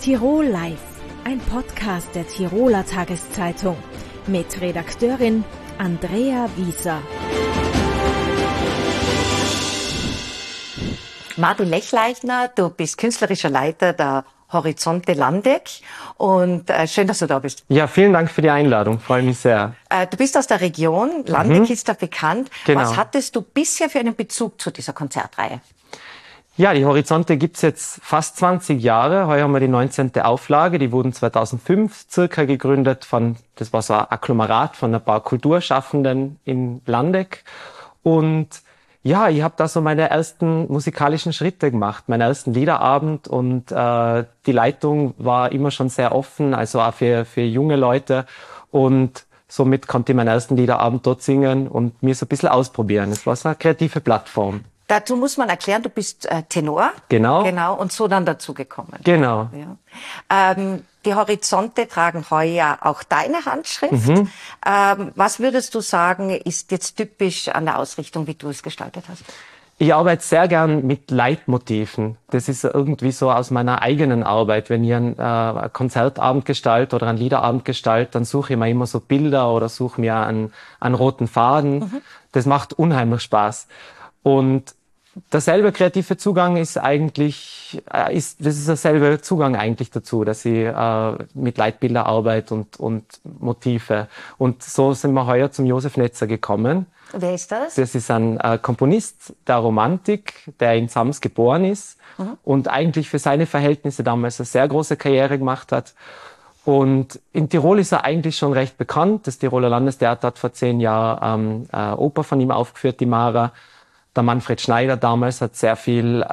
Tirol Live, ein Podcast der Tiroler Tageszeitung mit Redakteurin Andrea Wieser. Martin Lechleichner, du bist künstlerischer Leiter der Horizonte Landeck und schön, dass du da bist. Ja, vielen Dank für die Einladung, freue mich sehr. Du bist aus der Region, Landeck ist da bekannt. Genau. Was hattest du bisher für einen Bezug zu dieser Konzertreihe? Ja, die Horizonte gibt's jetzt fast 20 Jahre. Heuer haben wir die 19. Auflage. Die wurden 2005 circa gegründet das war so ein Agglomerat von ein paar Kulturschaffenden in Landeck. Und ja, ich habe da so meine ersten musikalischen Schritte gemacht, meinen ersten Liederabend, und die Leitung war immer schon sehr offen, also auch für junge Leute, und somit konnte ich meinen ersten Liederabend dort singen und mir so ein bisschen ausprobieren. Es war so eine kreative Plattform. Dazu muss man erklären, du bist Tenor. Genau. Genau, und so dann dazugekommen. Genau. Ja. Die Horizonte tragen heuer auch deine Handschrift. Was würdest du sagen, ist jetzt typisch an der Ausrichtung, wie du es gestaltet hast? Ich arbeite sehr gern mit Leitmotiven. Das ist irgendwie so aus meiner eigenen Arbeit. Wenn ich einen Konzertabend gestalte oder einen Liederabend gestalte, dann suche ich mir immer so Bilder oder suche mir einen roten Faden. Das macht unheimlich Spaß. Und derselbe kreative Zugang ist eigentlich, das ist derselbe Zugang eigentlich dazu, dass ich mit Leitbildern arbeite und Motive. Und so sind wir heuer zum Josef Netzer gekommen. Wer ist das? Das ist ein Komponist der Romantik, der in Sams geboren ist und eigentlich für seine Verhältnisse damals eine sehr große Karriere gemacht hat. Und in Tirol ist er eigentlich schon recht bekannt. Das Tiroler Landestheater hat vor 10 Jahren Oper von ihm aufgeführt, die Mara. Der Manfred Schneider damals hat sehr viele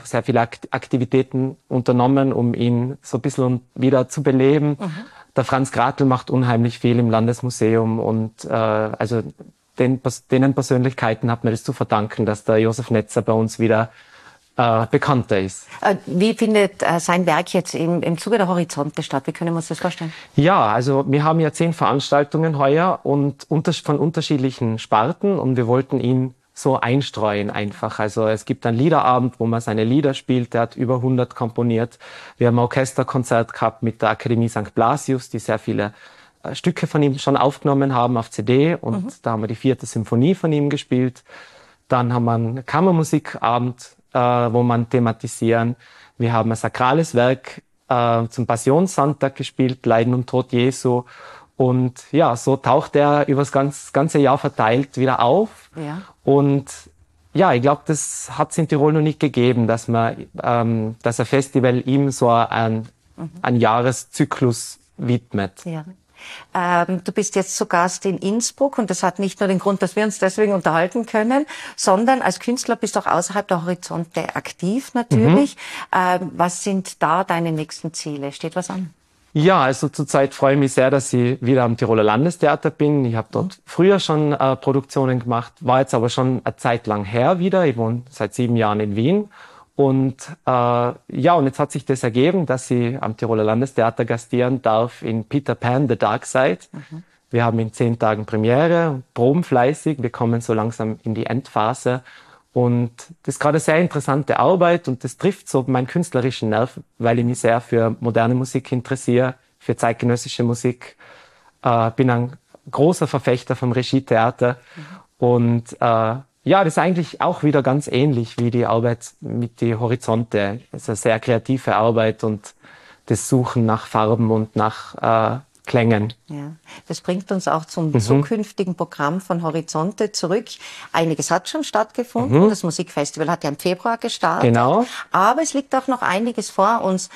Aktivitäten unternommen, um ihn so ein bisschen wieder zu beleben. Der Franz Gratl macht unheimlich viel im Landesmuseum, und also denen Persönlichkeiten hat man das zu verdanken, dass der Josef Netzer bei uns wieder bekannter ist. Wie findet sein Werk jetzt im Zuge der Horizonte statt? Wie können wir uns das vorstellen? Ja, also wir haben ja 10 Veranstaltungen heuer und von unterschiedlichen Sparten, und wir wollten ihn so einstreuen einfach. Also es gibt einen Liederabend, wo man seine Lieder spielt. Der hat über 100 komponiert. Wir haben ein Orchesterkonzert gehabt mit der Akademie St. Blasius, die sehr viele Stücke von ihm schon aufgenommen haben auf CD. Und da haben wir die 4. Symphonie von ihm gespielt. Dann haben wir einen Kammermusikabend, wo man thematisieren. Wir haben ein sakrales Werk zum Passionssonntag gespielt, Leiden und Tod Jesu. Und ja, so taucht er über das ganze Jahr verteilt wieder auf. Ja. Und ja, ich glaube, das hat es in Tirol noch nicht gegeben, dass ein Festival ihm so einen Jahreszyklus widmet. Ja. Du bist jetzt zu Gast in Innsbruck, und das hat nicht nur den Grund, dass wir uns deswegen unterhalten können, sondern als Künstler bist du auch außerhalb der Horizonte aktiv natürlich. Was sind da deine nächsten Ziele? Steht was an? Ja, also zurzeit freue ich mich sehr, dass ich wieder am Tiroler Landestheater bin. Ich habe dort früher schon Produktionen gemacht, war jetzt aber schon eine Zeit lang her wieder. Ich wohne seit 7 Jahren in Wien. Und und jetzt hat sich das ergeben, dass ich am Tiroler Landestheater gastieren darf in Peter Pan, The Dark Side. Wir haben in 10 Tagen Premiere, proben fleißig, wir kommen so langsam in die Endphase. Und das ist gerade eine sehr interessante Arbeit, und das trifft so meinen künstlerischen Nerv, weil ich mich sehr für moderne Musik interessiere, für zeitgenössische Musik. Bin ein großer Verfechter vom Regietheater. Und das ist eigentlich auch wieder ganz ähnlich wie die Arbeit mit die Horizonte. Es ist eine sehr kreative Arbeit und das Suchen nach Farben und nach Klängen. Ja, das bringt uns auch zum zukünftigen Programm von Horizonte zurück. Einiges hat schon stattgefunden. Das Musikfestival hat ja im Februar gestartet. Genau. Aber es liegt auch noch einiges vor uns.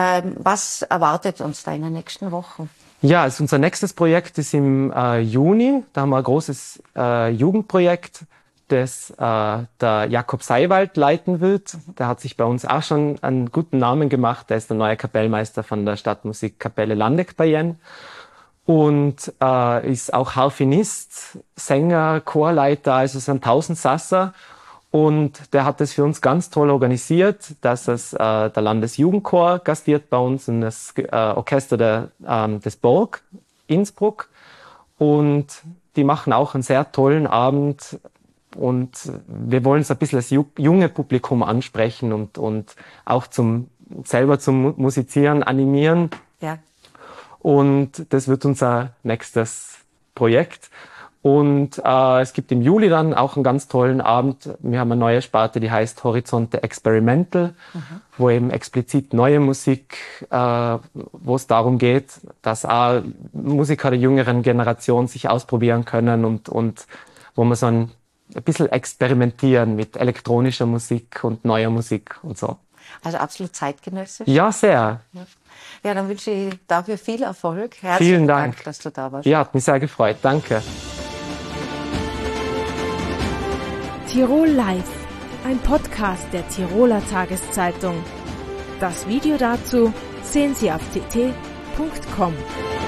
Was erwartet uns da in den nächsten Wochen? Ja, also unser nächstes Projekt ist im Juni. Da haben wir ein großes Jugendprojekt, das der Jakob Seiwald leiten wird. Der hat sich bei uns auch schon einen guten Namen gemacht. Der ist der neue Kapellmeister von der Stadtmusikkapelle Landeck bei Jen. Und ist auch Harfenist, Sänger, Chorleiter, also so ein Tausendsasser. Und der hat das für uns ganz toll organisiert, dass der Landesjugendchor gastiert bei uns und das Orchester des Borg Innsbruck. Und die machen auch einen sehr tollen Abend. Und wir wollen so ein bisschen das junge Publikum ansprechen und auch zum selber zum Musizieren animieren. Ja. Und das wird unser nächstes Projekt. Und es gibt im Juli dann auch einen ganz tollen Abend. Wir haben eine neue Sparte, die heißt Horizonte Experimental, wo eben explizit neue Musik, wo es darum geht, dass auch Musiker der jüngeren Generation sich ausprobieren können und wo man so ein bisschen experimentieren mit elektronischer Musik und neuer Musik und so. Also absolut zeitgenössisch. Ja, sehr. Ja, dann wünsche ich dafür viel Erfolg. Vielen Dank, dass du da warst. Ja, hat mich sehr gefreut. Danke. Tirol Live, ein Podcast der Tiroler Tageszeitung. Das Video dazu sehen Sie auf tt.com.